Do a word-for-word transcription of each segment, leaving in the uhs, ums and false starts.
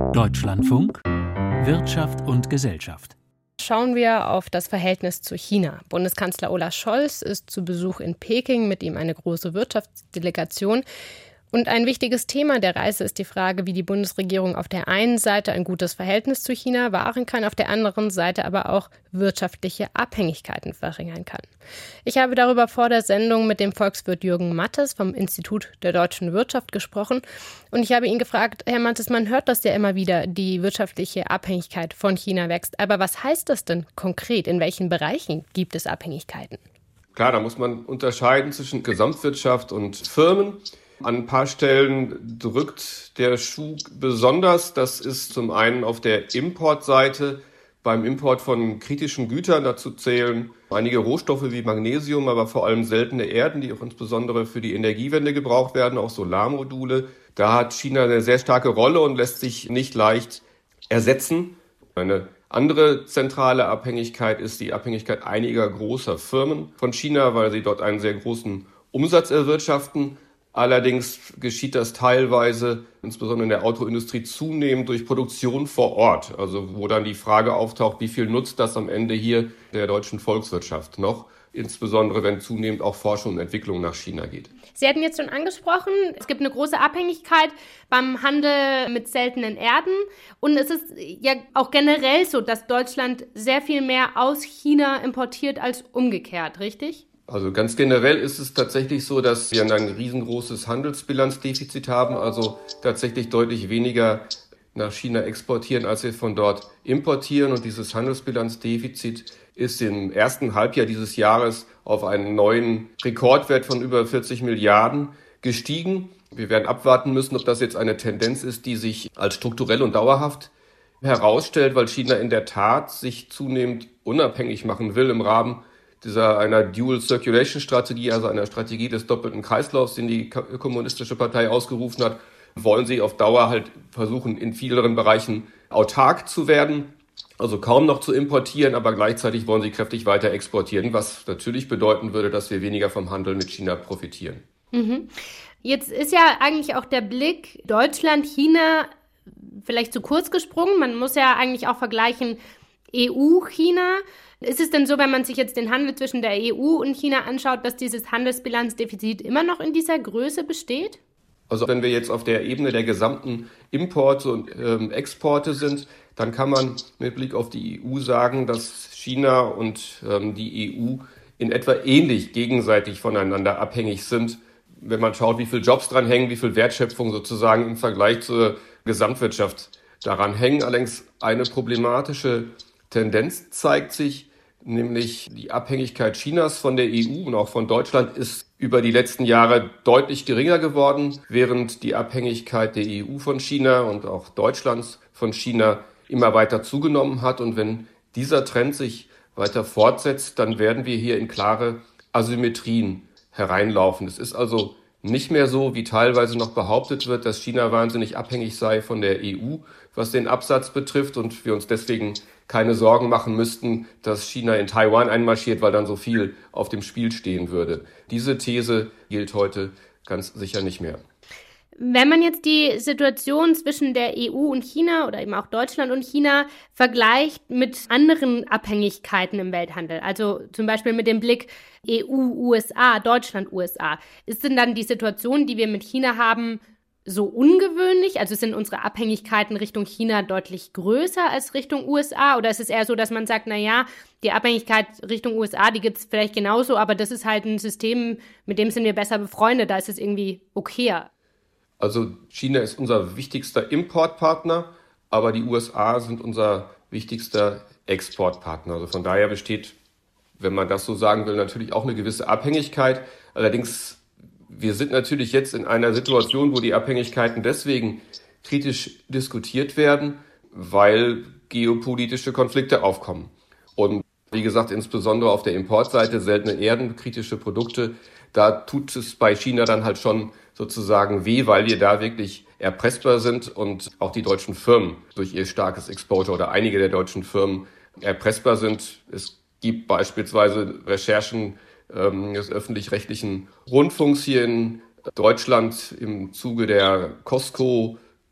Deutschlandfunk Wirtschaft und Gesellschaft. Schauen wir auf das Verhältnis zu China. Bundeskanzler Olaf Scholz ist zu Besuch in Peking, mit ihm eine große Wirtschaftsdelegation. Und ein wichtiges Thema der Reise ist die Frage, wie die Bundesregierung auf der einen Seite ein gutes Verhältnis zu China wahren kann, auf der anderen Seite aber auch wirtschaftliche Abhängigkeiten verringern kann. Ich habe darüber vor der Sendung mit dem Volkswirt Jürgen Mattes vom Institut der deutschen Wirtschaft gesprochen. Und ich habe ihn gefragt, Herr Mattes, man hört das ja immer wieder, die wirtschaftliche Abhängigkeit von China wächst. Aber was heißt das denn konkret? In welchen Bereichen gibt es Abhängigkeiten? Klar, da muss man unterscheiden zwischen Gesamtwirtschaft und Firmen. An ein paar Stellen drückt der Schuh besonders. Das ist zum einen auf der Importseite. Beim Import von kritischen Gütern, dazu zählen einige Rohstoffe wie Magnesium, aber vor allem seltene Erden, die auch insbesondere für die Energiewende gebraucht werden, auch Solarmodule. Da hat China eine sehr starke Rolle und lässt sich nicht leicht ersetzen. Eine andere zentrale Abhängigkeit ist die Abhängigkeit einiger großer Firmen von China, weil sie dort einen sehr großen Umsatz erwirtschaften. Allerdings geschieht das teilweise, insbesondere in der Autoindustrie, zunehmend durch Produktion vor Ort. Also wo dann die Frage auftaucht, wie viel nutzt das am Ende hier der deutschen Volkswirtschaft noch? Insbesondere wenn zunehmend auch Forschung und Entwicklung nach China geht. Sie hatten jetzt schon angesprochen, es gibt eine große Abhängigkeit beim Handel mit seltenen Erden. Und es ist ja auch generell so, dass Deutschland sehr viel mehr aus China importiert als umgekehrt, richtig? Also ganz generell ist es tatsächlich so, dass wir ein riesengroßes Handelsbilanzdefizit haben, also tatsächlich deutlich weniger nach China exportieren, als wir von dort importieren. Und dieses Handelsbilanzdefizit ist im ersten Halbjahr dieses Jahres auf einen neuen Rekordwert von über vierzig Milliarden gestiegen. Wir werden abwarten müssen, ob das jetzt eine Tendenz ist, die sich als strukturell und dauerhaft herausstellt, weil China in der Tat sich zunehmend unabhängig machen will im Rahmen dieser einer Dual-Circulation-Strategie, also einer Strategie des doppelten Kreislaufs, den die Kommunistische Partei ausgerufen hat, wollen sie auf Dauer halt versuchen, in vielen Bereichen autark zu werden, also kaum noch zu importieren, aber gleichzeitig wollen sie kräftig weiter exportieren, was natürlich bedeuten würde, dass wir weniger vom Handel mit China profitieren. Mhm. Jetzt ist ja eigentlich auch der Blick Deutschland, China vielleicht zu kurz gesprungen. Man muss ja eigentlich auch vergleichen E U, China. Ist es denn so, wenn man sich jetzt den Handel zwischen der E U und China anschaut, dass dieses Handelsbilanzdefizit immer noch in dieser Größe besteht? Also wenn wir jetzt auf der Ebene der gesamten Importe und ähm, Exporte sind, dann kann man mit Blick auf die E U sagen, dass China und ähm, die E U in etwa ähnlich gegenseitig voneinander abhängig sind. Wenn man schaut, wie viele Jobs dran hängen, wie viel Wertschöpfung sozusagen im Vergleich zur Gesamtwirtschaft daran hängen. Allerdings eine problematische Tendenz zeigt sich, nämlich die Abhängigkeit Chinas von der E U und auch von Deutschland ist über die letzten Jahre deutlich geringer geworden, während die Abhängigkeit der E U von China und auch Deutschlands von China immer weiter zugenommen hat. Und wenn dieser Trend sich weiter fortsetzt, dann werden wir hier in klare Asymmetrien hereinlaufen. Es ist also nicht mehr so, wie teilweise noch behauptet wird, dass China wahnsinnig abhängig sei von der E U, was den Absatz betrifft und wir uns deswegen keine Sorgen machen müssten, dass China in Taiwan einmarschiert, weil dann so viel auf dem Spiel stehen würde. Diese These gilt heute ganz sicher nicht mehr. Wenn man jetzt die Situation zwischen der E U und China oder eben auch Deutschland und China vergleicht mit anderen Abhängigkeiten im Welthandel, also zum Beispiel mit dem Blick E U, U S A, Deutschland, U S A, ist denn dann die Situation, die wir mit China haben, so ungewöhnlich? Also sind unsere Abhängigkeiten Richtung China deutlich größer als Richtung U S A? Oder ist es eher so, dass man sagt, na ja, die Abhängigkeit Richtung U S A, die gibt es vielleicht genauso, aber das ist halt ein System, mit dem sind wir besser befreundet, da ist es irgendwie okayer. Also China ist unser wichtigster Importpartner, aber die U S A sind unser wichtigster Exportpartner. Also von daher besteht, wenn man das so sagen will, natürlich auch eine gewisse Abhängigkeit. Allerdings, wir sind natürlich jetzt in einer Situation, wo die Abhängigkeiten deswegen kritisch diskutiert werden, weil geopolitische Konflikte aufkommen. Und wie gesagt, insbesondere auf der Importseite seltene Erden, kritische Produkte, da tut es bei China dann halt schon sozusagen weh, weil wir da wirklich erpressbar sind und auch die deutschen Firmen durch ihr starkes Exposure oder einige der deutschen Firmen erpressbar sind. Es gibt beispielsweise Recherchen ähm, des öffentlich-rechtlichen Rundfunks hier in Deutschland im Zuge der Costco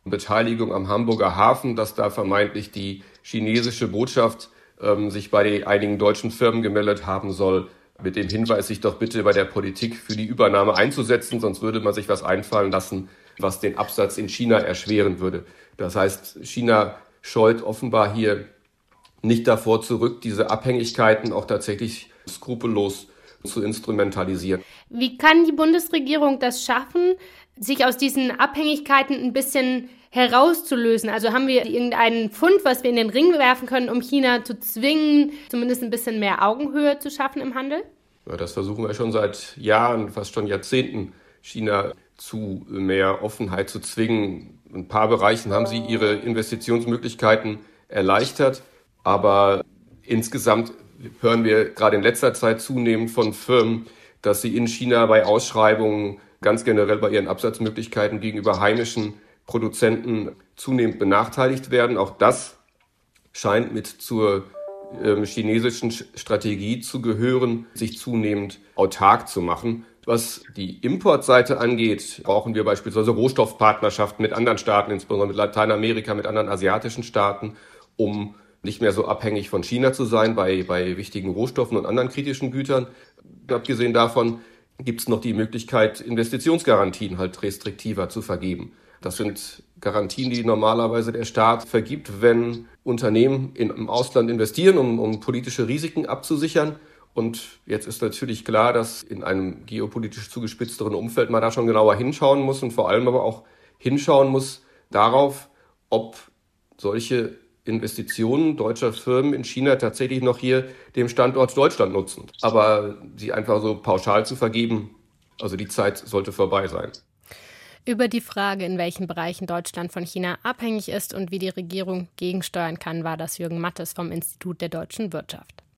Beteiligung am Hamburger Hafen, dass da vermeintlich die chinesische Botschaft ähm, sich bei einigen deutschen Firmen gemeldet haben soll, mit dem Hinweis, sich doch bitte bei der Politik für die Übernahme einzusetzen, sonst würde man sich was einfallen lassen, was den Absatz in China erschweren würde. Das heißt, China scheut offenbar hier nicht davor zurück, diese Abhängigkeiten auch tatsächlich skrupellos zu instrumentalisieren. Wie kann die Bundesregierung das schaffen, sich aus diesen Abhängigkeiten ein bisschen herauszulösen? Also haben wir irgendeinen Pfund, was wir in den Ring werfen können, um China zu zwingen, zumindest ein bisschen mehr Augenhöhe zu schaffen im Handel? Ja, das versuchen wir schon seit Jahren, fast schon Jahrzehnten, China zu mehr Offenheit zu zwingen. In ein paar Bereichen haben sie ihre Investitionsmöglichkeiten erleichtert, aber insgesamt hören wir gerade in letzter Zeit zunehmend von Firmen, dass sie in China bei Ausschreibungen, ganz generell bei ihren Absatzmöglichkeiten gegenüber heimischen Produzenten zunehmend benachteiligt werden. Auch das scheint mit zur äh, chinesischen Strategie zu gehören, sich zunehmend autark zu machen. Was die Importseite angeht, brauchen wir beispielsweise Rohstoffpartnerschaften mit anderen Staaten, insbesondere mit Lateinamerika, mit anderen asiatischen Staaten, um nicht mehr so abhängig von China zu sein bei, bei wichtigen Rohstoffen und anderen kritischen Gütern. Abgesehen davon gibt es noch die Möglichkeit, Investitionsgarantien halt restriktiver zu vergeben. Das sind Garantien, die normalerweise der Staat vergibt, wenn Unternehmen in, im Ausland investieren, um, um politische Risiken abzusichern. Und jetzt ist natürlich klar, dass in einem geopolitisch zugespitzteren Umfeld man da schon genauer hinschauen muss und vor allem aber auch hinschauen muss darauf, ob solche Investitionen deutscher Firmen in China tatsächlich noch hier dem Standort Deutschland nutzen. Aber sie einfach so pauschal zu vergeben, also die Zeit sollte vorbei sein. Über die Frage, in welchen Bereichen Deutschland von China abhängig ist und wie die Regierung gegensteuern kann, war das Jürgen Mattes vom Institut der deutschen Wirtschaft.